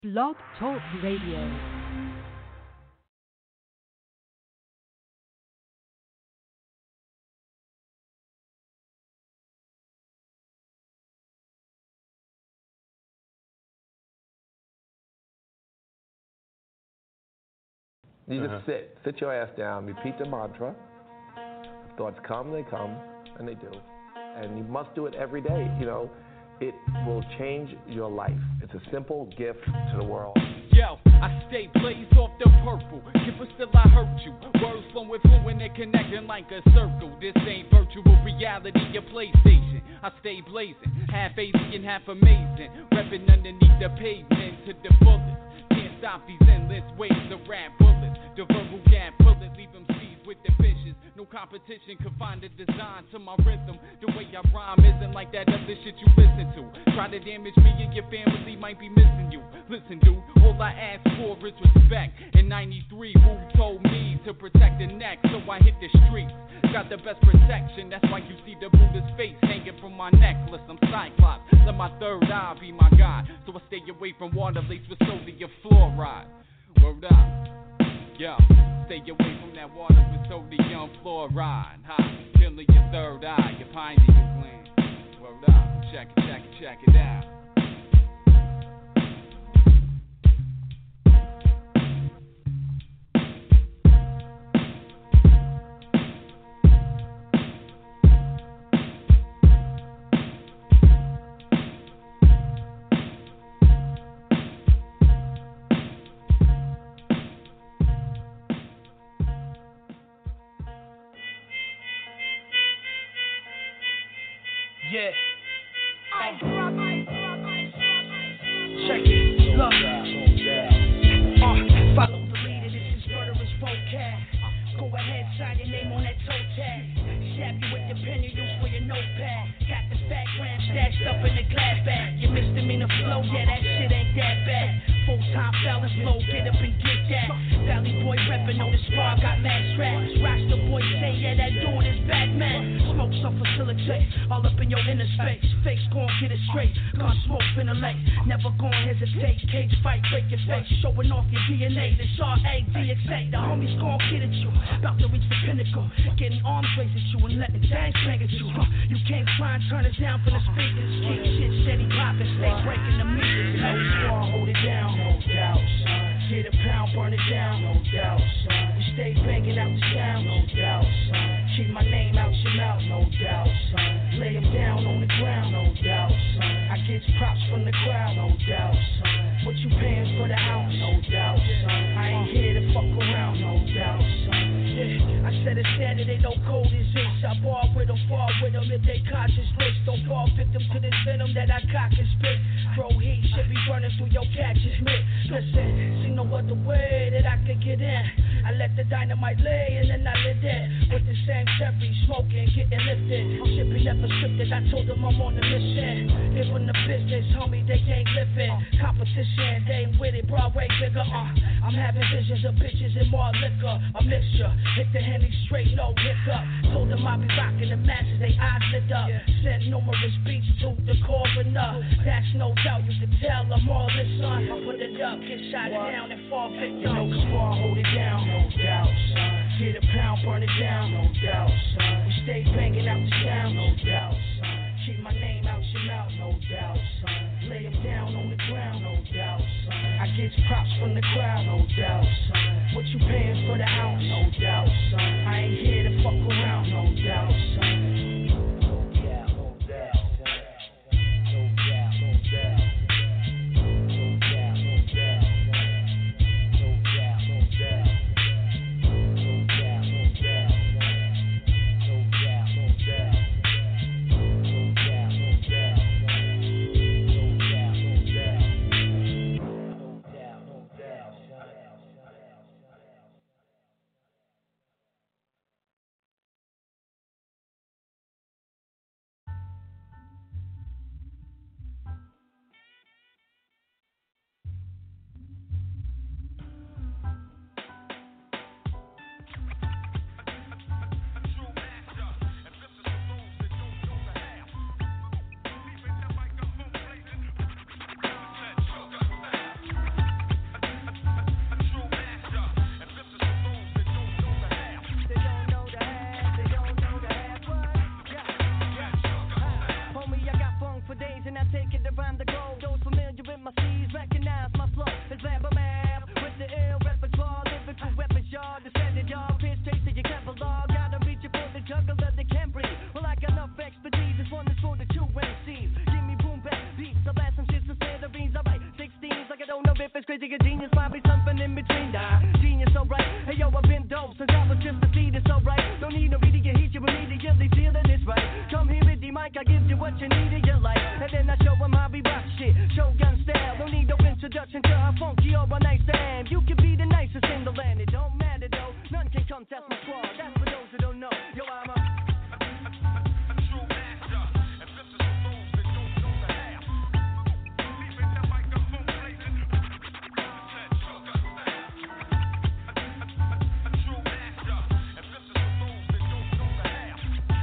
Blog Talk Radio. You just sit your ass down, repeat the mantra. Thoughts come, they come, and they do. And you must do it every day. You know, it will change your life. It's a simple gift to the world. Yo, I stay blazed off the purple. If but still I hurt you. Words flowing fluent and connecting like a circle. This ain't virtual reality, your PlayStation. I stay blazing, half easy and half amazing. Repping underneath the pavement to the fullest. Can't stop these endless waves of rap bullets. The verbal gap bullet, leave them seized with the fishes. No competition can find a design to my rhythm. The way I rhyme isn't like that other shit you listen to. Try to damage me and your family might be missing you. Listen, dude, all I ask for is respect. In 93, who told me to protect the neck? So I hit the streets. Got the best protection, that's why you see the Buddha's face hanging from my necklace. I'm Cyclops, let my third eye be my guide. So I stay away from water laced with sodium fluoride. Word up, yo, stay away from that water with sodium fluoride. Ha, killing your third eye, your pineal gland. Word up, check it out. Yeah. Check it. Look. Follow the leader. This is murderous vocab. Go ahead, sign your name on that toe tag. Stab you with the pen you use for your notepad. Got the fat gram stashed up in the glass bag. Your misdemeanor flow, yeah, that shit ain't that bad. Full-time fellas flow, get up and get that. Valley boy reppin' on the spar, got mad straps. Roster boy say, yeah, that dude is Batman. Smoke some facilitate, all up in your inner space. Face gon' get it straight, gun smoke finna lay. Never gon' hesitate, cage fight, break your face. Showing off your DNA, this R-A-D-X-A. The homies gon' get at you, about to reach the pinnacle. Getting arms raised at you and letting things bang at you. You can't try and turn us down from the speakers. Keep shit steady poppin', stay breaking the meters. No squad, hold it down, no doubt, son. Get a pound, burn it down, no doubt, son. We stay banging out the sound, no doubt, son. Keep my name out your mouth, no doubt, son. Lay them down on the ground, no doubt, son. I get props from the crowd, no doubt, son. What you paying for the ounce, no doubt, son. I ain't here to fuck around, no doubt, son. Yeah, I said it's Saturday, no cold is this. I bar with them, fall with them if they conscious list. Don't fall victim to this venom that I cock and spit. Throw heat, shit be burning through your cactus mitt. Listen, see no other way that I could get in. I let the dynamite lay and then I lit it. With the same cherry, smoking, getting lifted. Shit be never scripted, I told them I'm on the mission. Give them the business, homie, they ain't living. Competition, they ain't with it, Broadway bigger. I'm having visions of bitches and more liquor. A mixture, hit the Henny straight, no hiccup. Told them I'll be rocking the masses, they eyes lit up. Sent numerous beats to the coroner. That's no doubt, you can tell I'm all this son. Put it up, get shot down and fall victim. No squad, hold it down, no doubt, son. Get a pound, burn it down, no doubt, son. We stay banging out the sound, no doubt, son. Keep my name out your mouth, no doubt, son. Lay them down on the ground, no doubt, son. I get props from the crowd, no doubt, son. What you paying for the ounce, no doubt, son. I ain't here to fuck around, no doubt, son. fifth is crazy, a genius, probably something in between. Genius, so right. Hey yo, I've been dope since I was just a seed, it's so right. Don't need no reading, you heat, you immediately feel that it's right. Come here with the mic, I give you what you need in your life. And then I show them how we rock shit, Shogun style. Don't need no introduction to how funky or a nice damn. You can be the nicest in the land, it don't matter though. None can come test my squad, that's for those who don't know. Yo, I'm a true master, and this is for those that don't know the half. Leaving the microphone blazing. A true master, and this is for those that don't know the half.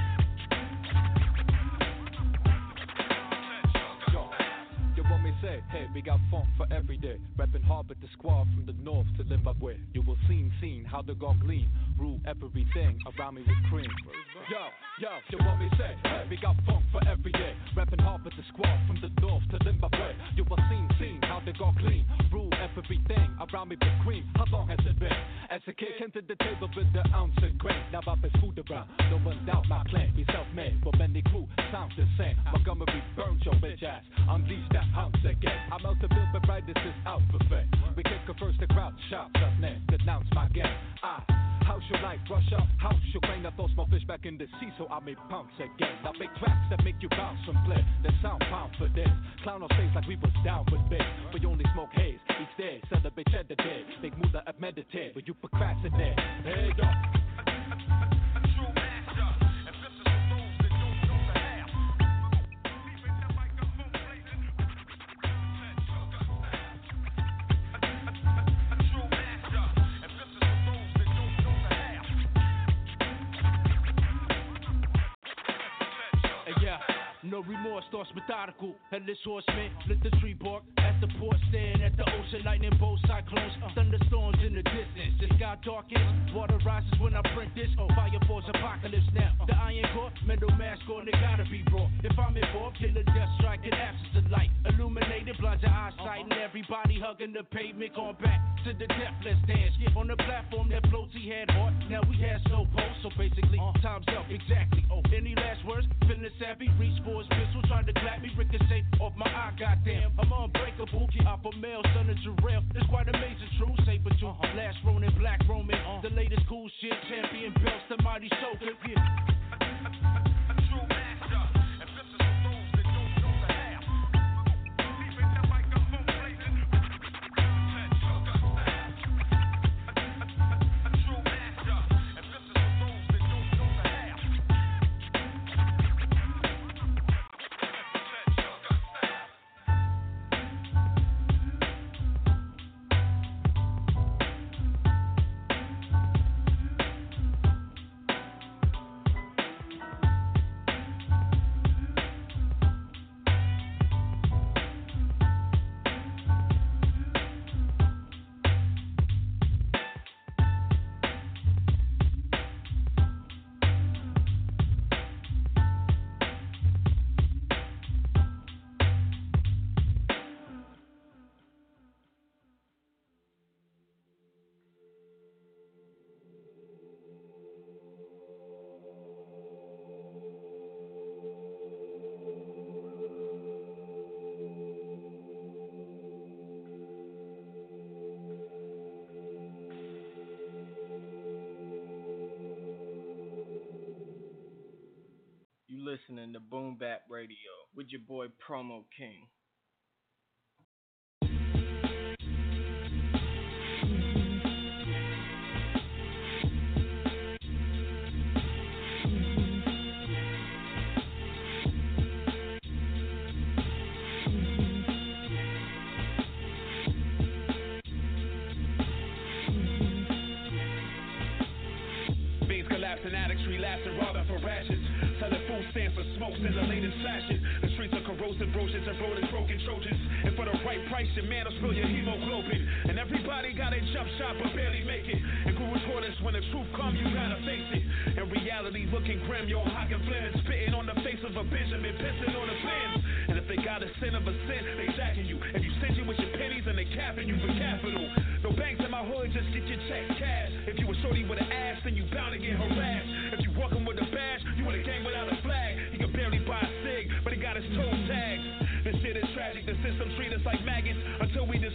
Yo, what me say? Hey, we got funk for every day. Rapping hard with the squad from the north to Zimbabwe. You will seen how the god gleam. Rule everything around me with cream. Yo, what me say? Hey, we got funk for every day. Rapping hard with the squad from the north to Zimbabwe. You will seen how the god gleam. Rule everything around me with cream. How long has it been? As a kid, came to the table with the ounce of grain. Now I pass food around. No one doubt my claim. We self-made, but many crew sounds the same. Montgomery burned your bitch ass. Unleash that ounce again. I'm out to build, but right, this is out for fame. We kick first the crowd, shout, us name, denounce my game. How's your life, Russia? How's your brain? I throw small fish back in the sea, so I make pounce again. Now big tracks that make you bounce from play. The sound pound for this. Clown on stage like we was down with bass. We only smoke haze each day. Celebrate cheddar day. Make moolah and meditate, but you procrastinate. Hey, yo. True master, and this is for those that don't know the half. Leaving the microphone blazing. A true master, and this is for those that don't know the half. Hey, yeah, no remorse, thoughts methodical. Headless horseman, lit the tree bark at the port, staring at the ocean, lightning bolts, cyclones, thunderstorms in the distance. The sky darkens, water rises when I print this. Fire falls, apocalypse now. The iron core, metal mask on, it gotta be brought. If I'm involved, killer death strike in absence of light. Illuminated, blind your eyesight, and everybody hugging the pavement, going back to the death. Let's dance on the platform that floats. He had heart, now we had slow pulse. So basically, time's up, exactly. Any last words? Feeling savvy, reach for his pistol, trying to clap me, ricochet off my eye. Goddamn, I'm unbreakable. Alpha male, son of Jarrell. It's quite amazing, true. Saber tooth, last Ronin, black Roman. The latest cool shit, champion belts, the mighty shogun. True master, and this is for those that don't know the half. Leaving the microphone blazing. A true master, and this is for those that don't know the half. Listening to Boom Bap Radio with your boy Promo King. Beans collapsing, addicts relapsing, robbing for ratchets. Selling food stamps for smokes in the latest fashion. The streets are corrosive, roaches and rodents, broken Trojans. And for the right price, your man will spill your hemoglobin. And everybody got a jump shot but barely make it. And Guru taught us when the truth comes, you gotta face it. In reality, looking grim, yo, Hawk and Flynn spitting on the face of a Benjamin, pissing on the pins. And if they got a sin of a sin, they jacking you. If you stingy with your pennies and they capping you for capital. No banks in my hood, just get your checks cash. If you a shorty with an ass, then you bound to get harassed. If you walking with a badge, you in a gang without a flag. He can barely buy a cig, but he got his toe tags. This shit is tragic, the system treat us like maggots until we dismantle the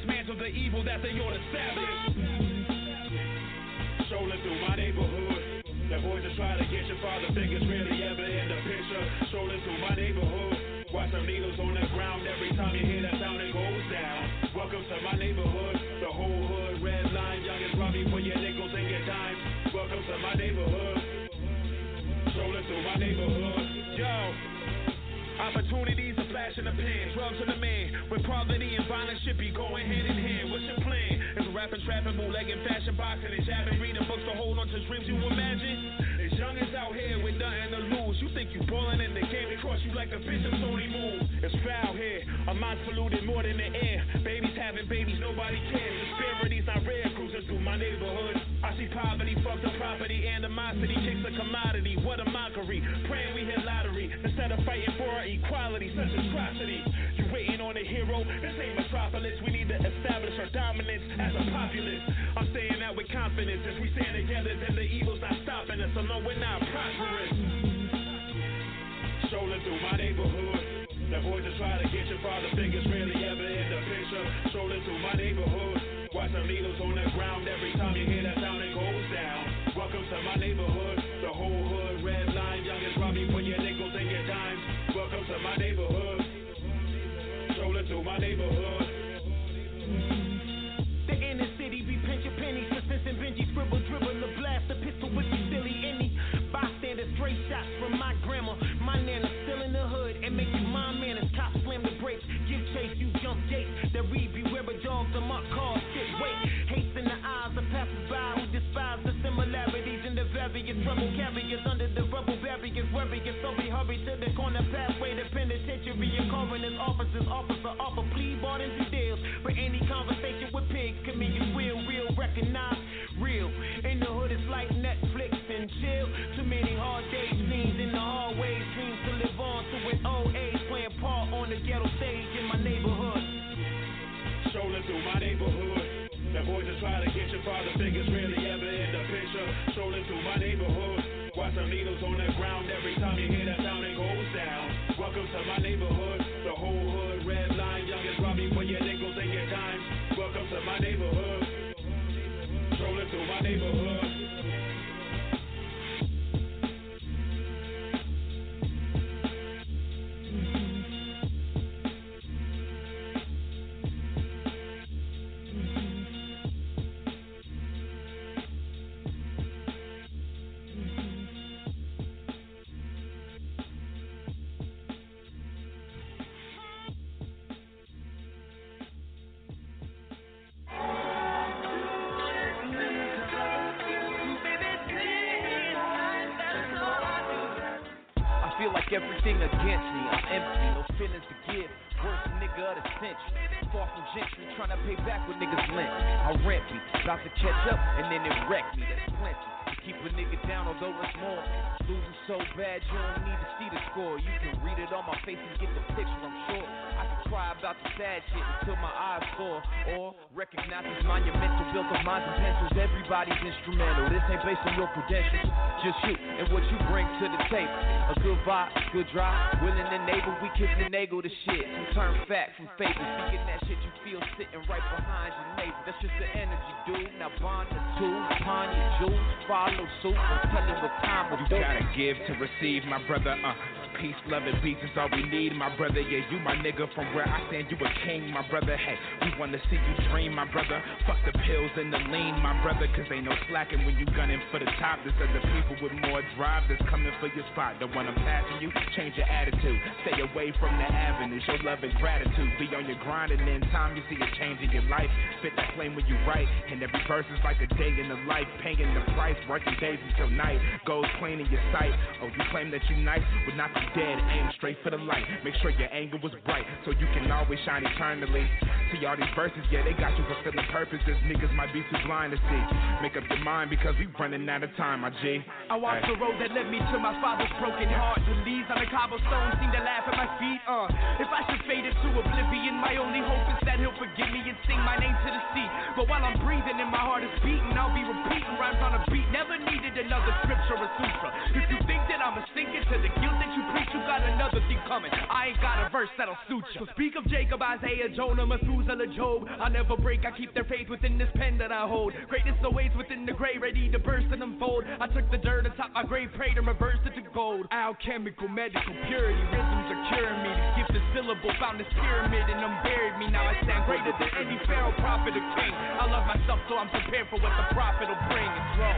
the evil that they ought establish. Strolling through my neighborhood, the boys are trying to get your father figures really ever in the picture. Strolling through my neighborhood, watch some needles on the ground every time you hear that sound it goes down. Welcome to my neighborhood, the whole hood, red line, youngest robbing for your nickels and your dimes. Welcome to my neighborhood, strolling through my neighborhood. Yo, opportunities are flashing the pen, drugs in the man, with poverty and violence should be going hand in hand. What's your plan? Is rapping, trapping, bootlegging, fashion, boxing, and jabbing, reading books to hold on to dreams you imagine? As young as out here with nothing to lose, you think you ballin' in the game, they cross you like a bishop's only move. It's foul here, our minds polluted more than the air. Babies having babies, nobody cares. Disparities not rare, cruising through my neighborhood. I see poverty, fucked up property, animosity, chicks a commodity. What a mockery, praying we hit lottery instead of fighting for our equality. Such atrocity, you waiting on a hero? This ain't Metropolis. We need to establish our dominance as a populace. I'm saying that with confidence. If we stand together, then the evil's not stopping us. So no, we're not prosperous. Strolling through my neighborhood, the boys are trying to get your father figures really ever in the picture. Strolling through my neighborhood, watch some needles on the ground every time you hear that sound it goes down. Welcome to my neighborhood, the whole hood, red line, youngest robbing for your nickels and your dimes. Welcome to my neighborhood, strolling through my neighborhood. The inner city be pinching pennies for Sense and Benji, scribble, dribble, a blast, a pistol with you silly any bystander, straight shots from my grandma. My nana still in the hood and make you mind manners. Cops slam the brakes, give chase, you jump gates. That read, beware of dogs, the mark cars, sit, wait. Hates in the eyes of passers-by who despise the similarities in the various trouble carriers under the rubble barriers. Warriors, so we hurry to the corner pathway, the penitentiary and coroner's officers. Officer offer plea bargains and deals. But any conversation with pigs can mean you real, recognize real. In the hood it's like Netflix and chill. Too many hard days, scenes in the hallways, dreams to live on to an old age, playing part on the ghetto stage in my neighborhood. Strolling through my neighborhood, the boys are trying to get your father figures really ever in the picture. Strolling through my neighborhood, watch some needles on the ground every time you hear that sound it goes down. Welcome to my neighborhood, the whole hood, red line, youngest robbing for your nickels and your dimes. Welcome to my neighborhood, strolling through my neighborhood. Everything against me, I'm empty, no feelings to give. Worst nigga of the century. Far from gentry, trying to pay back what niggas lent. I rent me, about to catch up, and then it wreck me. That's plenty to keep a nigga down, although it's more. Losing so bad, you don't need to see the score. You can read it on my face and get the picture, I'm sure. I can cry about the sad shit until my eyes sore. Or recognize this monumental built of minds and pencils. Everybody's instrumental. This ain't based on your credentials. Just you and what you bring to the table. A good vibe, good drive, willing and able. We kiss and naggle the shit. Some turn fact from fable. Speaking that shit you feel sitting right behind your neighbor. That's just the energy, dude. Now bond the two, pawn your jewels, follow suit. I'm telling what time will do. You gotta give to receive, my brother. Peace, love, and peace is all we need, my brother. Yeah, you my nigga from where I stand, you a king, my brother. Hey, we wanna see you dream, my brother. Fuck the pills and the lean, my brother, cause ain't no slacking when you gunning for the top. There's other people with more drive that's coming for your spot. The one I'm passing you, change your attitude. Stay away from the avenues, show love and gratitude. Be on your grind and in time you see a change in your life. Spit that flame when you write, and every verse is like a day in the life. Paying the price, working days until night. Goals plain in your sight. Oh, you claim that you nice, but not dead, aim straight for the light. Make sure your angle was bright, so you can always shine eternally. See all these verses, yeah, they got you fulfilling purposes. Niggas might be too blind to see. Make up your mind because we running out of time, my G. I walked the road that led me to my father's broken heart. The leaves on the cobblestone seem to laugh at my feet. If I should fade into oblivion, my only hope is that he'll forgive me and sing my name to the sea. But while I'm breathing and my heart is beating, I'll be repeating rhymes on a beat. Never needed another scripture or sutra. If you think that I'm a stinking Compared to the guilt that you preach, you got another thing coming. I ain't got a verse that'll suit you. So speak of Jacob, Isaiah, Jonah, Methuselah, Job. I never break, I keep their faith within this pen that I hold. Greatness awaits within the grave, ready to burst and unfold. I took the dirt atop my grave, prayed and reversed it to gold. Alchemical, medical, purity, rhythms are curing me. The gift is syllable, found this pyramid and unburied me. Now I stand greater than any pharaoh, prophet, or king. I love myself, so I'm prepared for what the prophet will bring. It's wrong.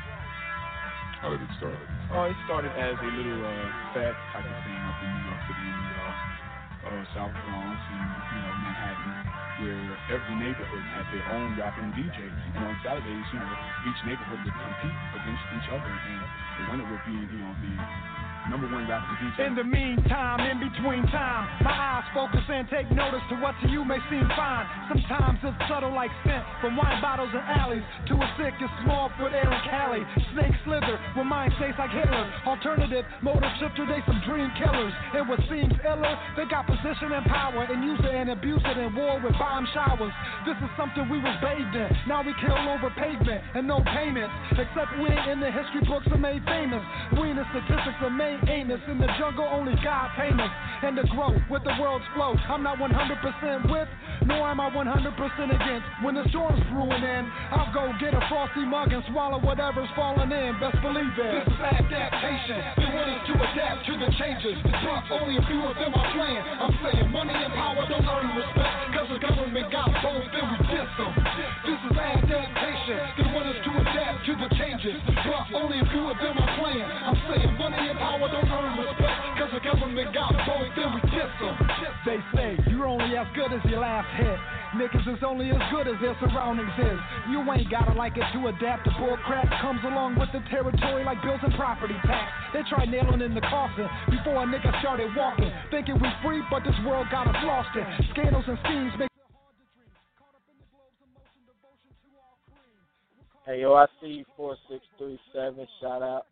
How did it start? It started as a little fat type of thing up in New York City, South Bronx and Manhattan, where every neighborhood had their own rapping DJ. On Saturdays, each neighborhood would compete against each other, and the winner would be, the number one rapping DJ. In the meantime, in between time, my eyes focus and take notice to what to you may seem fine. Sometimes it's subtle like scent from wine bottles and alleys to a sick and small foot air and Cali. Snakes slither when mine tastes like Hitler. Alternative motive shifter, they some dream killers. And what seems iller, they got position and power and use it and abuse it in war with bomb showers. This is something we was bathed in. Now we kill over pavement and no payments. Except we ain't in the history books are made famous. We in the statistics are made Amos. In the jungle, only God tame us. And to grow with the world's flow, I'm not 100% with, nor am I 100% against. When the storm's brewing in, I'll go get a frosty mug and swallow whatever's falling in. Best believe it. This is adaptation. They want us to adapt to the changes. Only a few of them are playing. I'm saying money and power don't earn respect, cause the government got both, then we diss them. This is adaptation. They want us to adapt to the changes. Only a few of them are playing. I'm saying money and power don't earn respect, cause the government got both, then we diss them. They say you're only as good as your last hit. Niggas is only as good as their surroundings is. You ain't gotta like it to adapt. The bull crap comes along with the territory like bills and property tax. They tried nailing in the coffin before a nigga started walking, thinking we free, but this world got us lost in. Scandals and schemes make it hard to dream. Caught up in the globes, emotion, devotion to our cream. Hey, yo, I see you, 4637, shout out.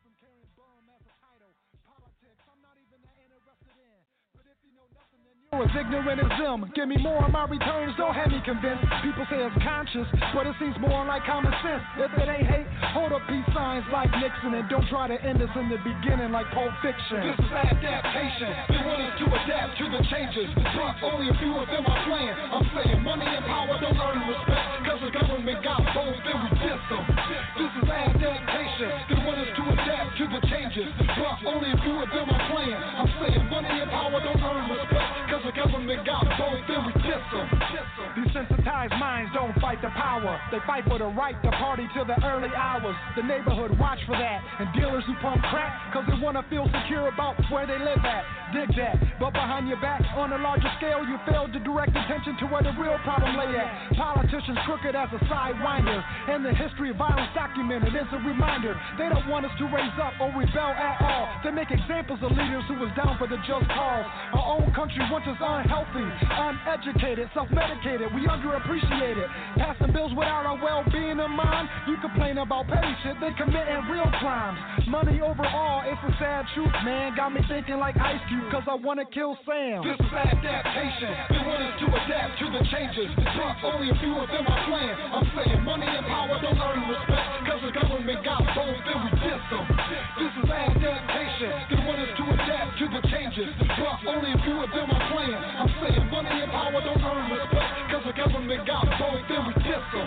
As ignorant as them, give me more of my returns, don't have me convinced. People say it's conscious, but it seems more like common sense. If it ain't hate, hold up peace signs like Nixon, and don't try to end us in the beginning like Pulp Fiction. This is adaptation. They want us to adapt to the changes. Only a few of them are playing. I'm saying money and power don't earn respect, cause the government got both, then we diss them. This is adaptation. They want us to adapt to the changes. Only a few of them are playing. I'm saying money and power don't earn respect, cause the government got both, then we diss them. Desensitized minds don't fight the power. They fight for the right to party till the early hours. The neighborhood watch for that. And dealers who pump crack, cause they wanna feel secure about where they live at. Dig that. But behind your back, on a larger scale, you failed to direct attention to where the real problem lay at. Politicians crooked as a sidewinder. And the history of violence documented is a reminder. They don't want us to raise up or rebel at all. They make examples of leaders who was down for the just cause. Our own country wants us unhealthy, uneducated, self-medicated, we underappreciated. Passing bills without our well-being in mind. You complain about petty shit, they committing real crimes. Money overall, it's a sad truth, man. Got me thinking like Ice Cube, cause I wanna kill Sam. This is adaptation. They want us to adapt to the changes. Only a few of them are playing. I'm saying money and power don't earn respect, cause the government got both, then we diss them. This is adaptation. They want us to adapt to the changes. Only a few of them are playing. I'm saying money and power don't earn respect, cause the government got both, then we diss them.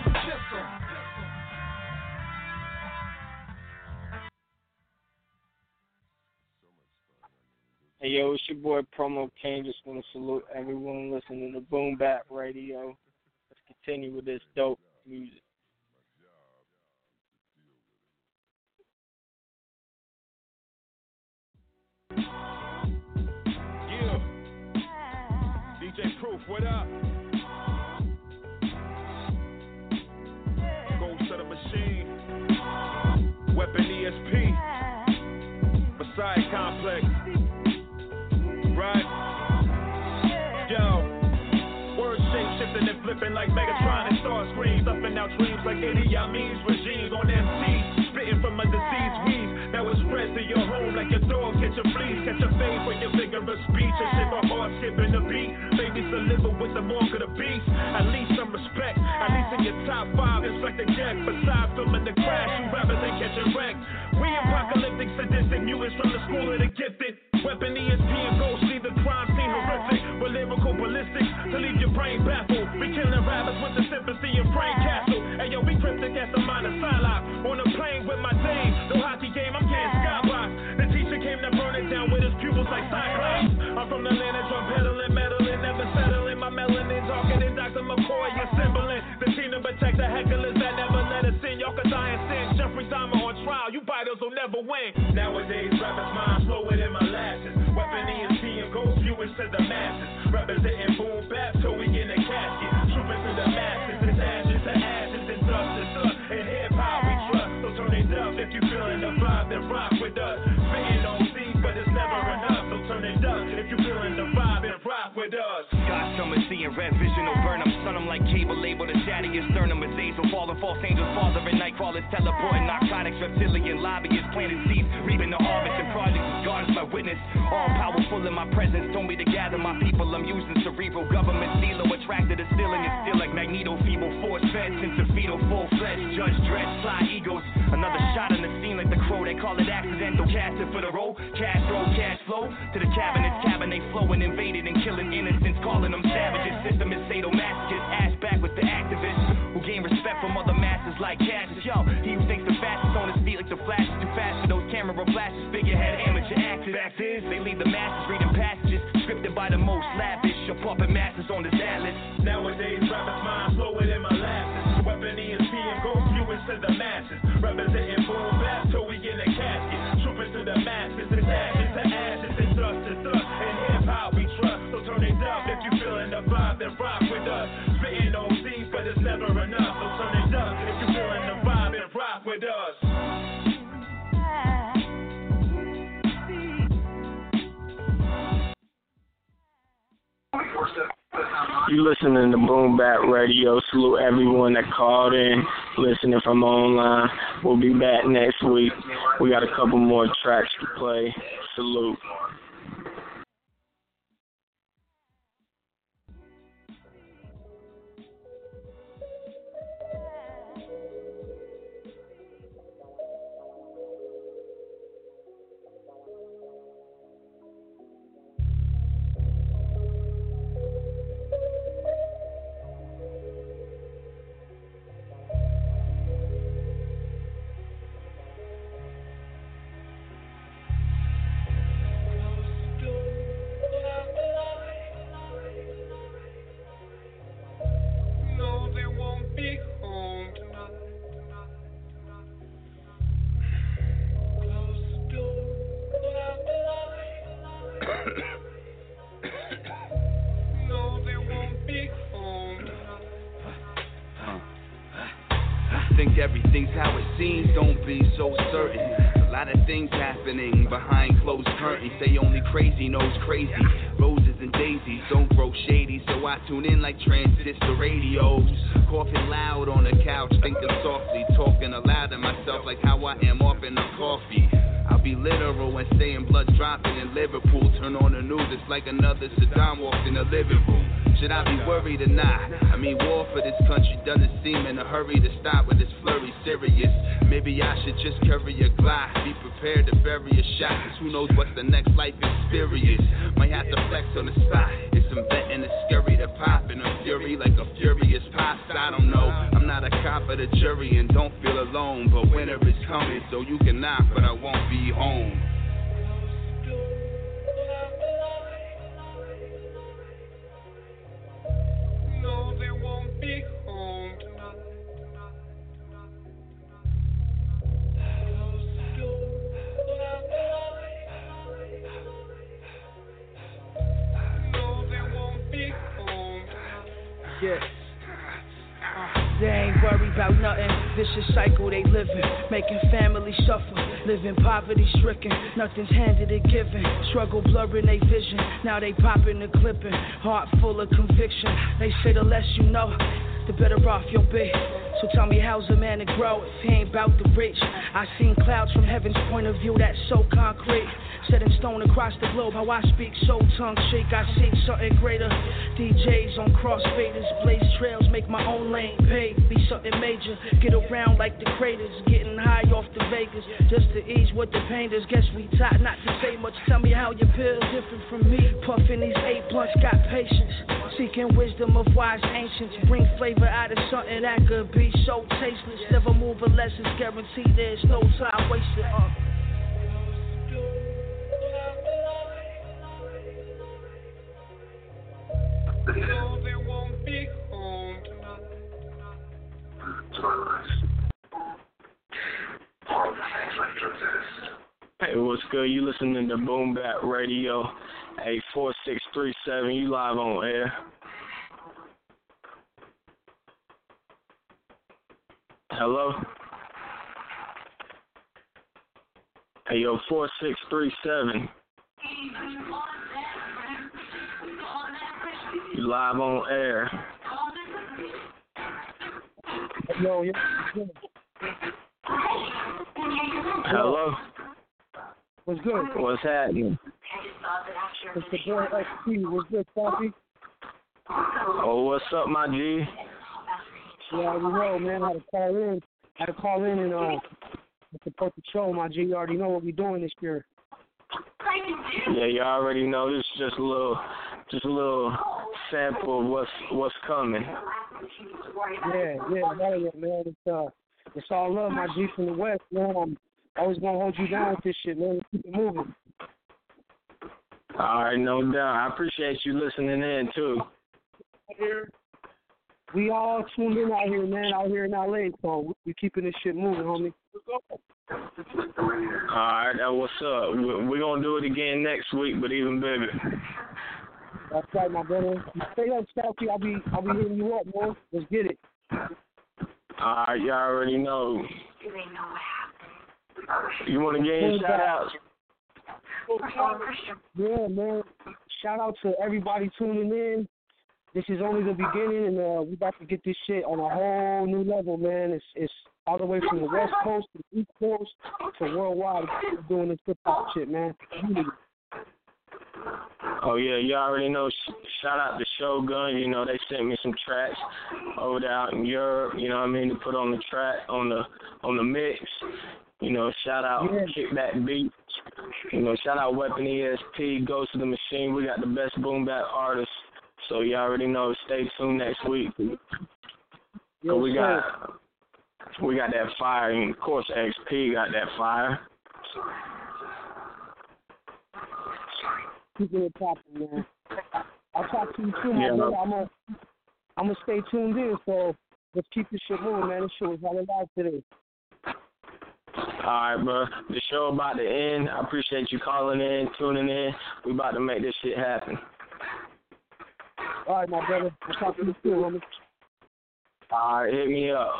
Hey, yo, it's your boy Promo King. Just want to salute everyone listening to Boom Bap Radio. Let's continue with this dope music. Yeah. DJ Proof, what up? Ghost of the Machine. Weapon ESP. Messiah Complex. Right? Yo. Words shape shifting and flipping like Megatron and Star Screams. Up and out dreams like Idi Amin's regimes on MC. Spitting from a diseased weed. That was spread to your home like your dog catch a fleas. Catch a fade for your vigorous speech. And shiver hard skipping the beat. Babies deliver with the mark of the beast. At least some respect. At least in your top 5 inspect the jet. Besides filming the crash, you rather than catching wrecked. We apocalyptic sadistic mutants from the school of the Embassy in Frank Castle. Hey yo, we cryptic as a minor Psylocke. On a plane with my dame, no hockey game, I'm getting skybox. The teacher came to burn it down with his pupils like Cyclops. I'm from the land of drum peddling, meddling, never settling. My melanin darker than Dr. McCoy, you're symboling. The team to protect the hecklers that never let us in. Y'all could die in sin. Jeffrey Dahmer on trial, you fighters will never win. Nowadays, rappers' minds slower than my lashes. Weapon ESP and ghost viewers to the masses. Representing boom bap till we in the casket. Trooping through the masses, it's ashes to ashes, and dust to dust. And hip hop we trust, so turn it up if you feeling the vibe, then rock with us. Spitting on C's, but it's never enough, so turn it up if you feeling the vibe and rock with us. God summon, seeing red vision, no burn 'em. Son 'em like cable, able to shatter your sternum. As Azazel, falling false angels, father and night crawlers, teleporting narcotics, reptilian lobbyists, planting seeds, reaping the harvest, and projects is gardens by witness. All powerful in my presence, told me to gather my people. I'm using cerebral government, stilo attracted to stealing and still like Magneto, feeble force fed, since fetal full fledged, judge dread, fly egos. Another shot on the scene like the crow, they call it accidental. Casting for the roll, cash roll, cash flow to the cabinet flowing, invaded and killing innocents, calling them savages. System is sadomasochist, ass back with the activists who gain respect from other masses like Cassius. Yo, he who thinks the fastest on his feet like the flashes too fast for those camera flashes, figurehead amateur actors. Fact is, they leave the masses reading passages scripted by the most lavish, or puppet masters on this atlas. Nowadays, rappers' minds slower than my lashes. Weapon ESP and ghost viewers to the masses. Representing boom bap till we in the casket. Trooping through the masses, it's ashes to ashes, and dust to dust. And hip hop we trust, so turn it up if you feeling the vibe, then rock with us. Spitting on C's, but it's never enough, so turn it up if you feeling the vibe and rock with us. You listening to Boom Bap Radio. Salute everyone that called in, listening from online. We'll be back next week. We got a couple more tracks to play. Salute. Think everything's how it seems, don't be so certain. A lot of things happening behind closed curtains. They only crazy knows crazy. Roses and daisies don't grow shady, so I tune in like transistor radios. Coughing loud on the couch, thinking softly, talking aloud to myself like how I am off in the coffee. I'll be literal and saying blood dropping in Liverpool. Turn on the news, it's like another Saddam walked in the living room. Should I be worried or not? I mean, war for this country doesn't seem in a hurry to stop with this flurry serious. Maybe I should just carry a Glock, be prepared to bury a shot, cause who knows what's the next life experience. Might have to flex on the spot. It's some betting it's scary to pop in a fury like a furious pops. I don't know, I'm not a cop of the jury and don't feel alone, but winter is coming, so you can knock, but I won't be home. No, they won't be home tonight. No, they won't be home tonight. Yeah. They ain't worried about nothing, vicious cycle they living, making families suffer, living poverty stricken, nothing's handed or given, struggle blurring they vision, now they popping the clipping, heart full of conviction, they say the less you know, the better off you'll be, so tell me how's a man to grow if he ain't bout to reach, I seen clouds from heaven's point of view that's so concrete, Set in stone across the globe, how I speak, so tongue shake, I seek something greater. DJs on crossfaders, blaze trails, make my own lane, pay, be something major. Get around like the craters, getting high off the Vegas, just to ease what the pain is. Guess we taught not to say much, tell me how your pills different from me. Puffing these 8 blunts, got patience, seeking wisdom of wise ancients. Bring flavor out of something that could be so tasteless. Never move unless it's guaranteed, there's no time wasted. No, they won't be home tonight. Hey, what's good? You listening to Boom Bap Radio, 84637. You live on air. Hello? Hey, yo, 4637. You live on air. Yo. Hello? What's good? What's happening? It's the boy XP. What's good, Coffee? Oh, what's up, my G? Yeah, I already know, man. I had to call in and support the show, my G. You already know what we're doing this year. Yeah, you already know. This is just a little sample of what's coming. Yeah, man. It's all love, my G, from the West, man. I'm always gonna hold you down with this shit, man. Keep it moving. All right, no doubt. I appreciate you listening in too. We all tuned in out here, man. Out here in LA, so we keeping this shit moving, homie. All right, that's what's up. We're gonna do it again next week, but even bigger. That's right, my brother. Stay up, Stalky. I'll be hitting you up, man. Let's get it. All right, y'all already know. You want to get any shout-outs? Yeah, man. Shout out to everybody tuning in. This is only the beginning, and we about to get this shit on a whole new level, man. It's all the way from the West Coast to the East Coast to worldwide. We're doing this hip-hop shit, man. Oh, yeah, you already know. Shout out to Shogun. You know, they sent me some tracks over there out in Europe, you know what I mean, to put on the track, on the mix. You know, shout out Kickback Beats. You know, shout out Weapon ESP, Ghost of the Machine. We got the best boom bap artists. So you already know. Stay tuned next week. So we got that fire, and of course XP got that fire. Keeping it popping, man. I'll talk to you soon, my brother. I'm gonna stay tuned in. So let's keep this shit moving, man. This shit was hella live today. All right, bro. The show about to end. I appreciate you calling in, tuning in. We about to make this shit happen. All right, my brother. I'll talk to you soon, homie. All right, hit me up.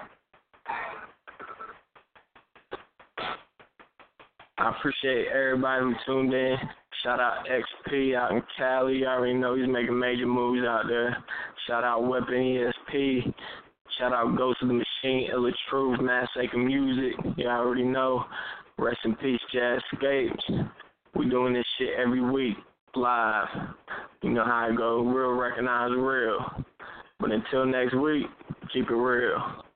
I appreciate everybody who tuned in. Shout out XP out in Cali. You already know he's making major moves out there. Shout out Weapon ESP. Shout out Ghost of the Machine, Illa Truth, Massacre Music. You already know. Rest in peace, Jazz Escapes. We doing this shit every week, live. You know how it goes. Real recognize real. But until next week, keep it real.